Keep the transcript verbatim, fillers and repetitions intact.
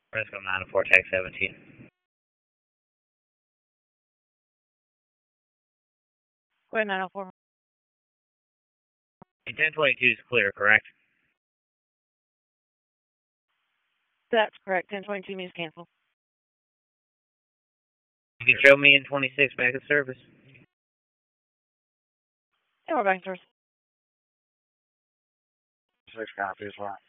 Fresco nine four, tag seventeen. Go ahead, nine oh four. ten twenty-two is clear, correct? That's correct. ten twenty-two means cancel. You can show me in twenty-six back in service. Yeah, we're back in service. Six copies, one.